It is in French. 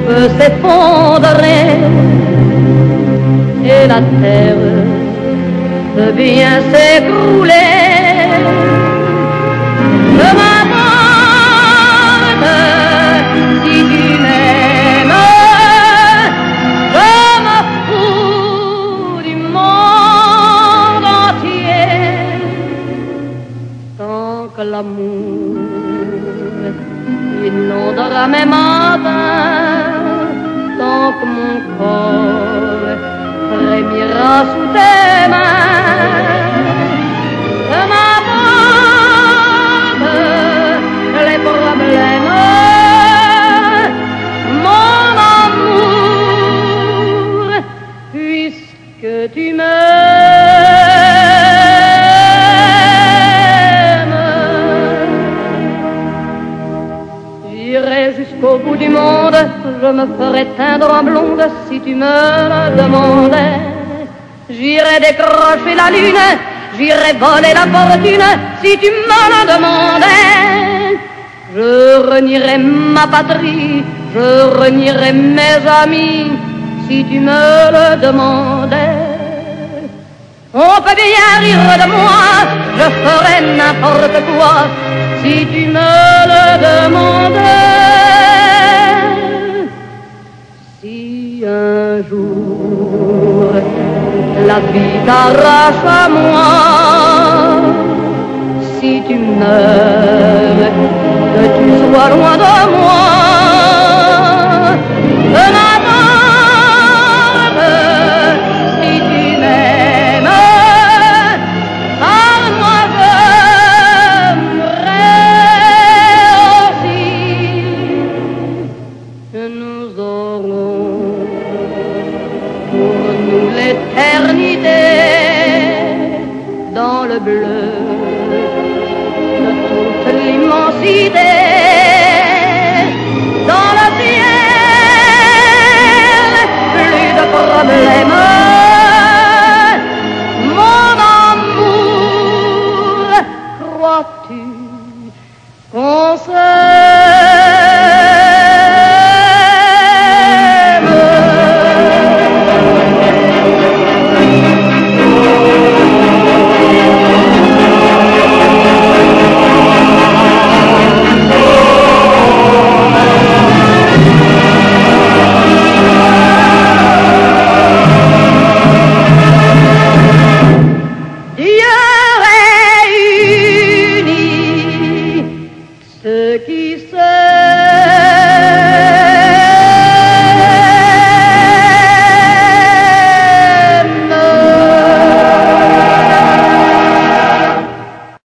peut s'effondrer et la terre peut bien s'écrouler. Je m'aborde si tu m'aimes, je me fous du monde entier. Tant que l'amour inondera mes matins, tant que mon corps frémira sous tes mains, je m'aborde les problèmes, mon amour, puisque tu m'aimes. J'irai jusqu'au bout du monde, je me ferai teindre en blonde si tu me le demandais. J'irai décrocher la lune, j'irai voler la fortune si tu me le demandais. Je renierai ma patrie, je renierai mes amis si tu me le demandais. On peut bien rire de moi, je ferai n'importe quoi si tu me le demandais. Si un jour la vie t'arrache à moi, si tu meurs, que tu sois loin de moi, je m'aborde si tu m'aimes, car moi j'aimerais aussi. Nous aurons pour nous l'éternité dans le bleu de toute l'immensité, dans le ciel, plus de problèmes. Mon amour, crois-tu qu'on ceux qui se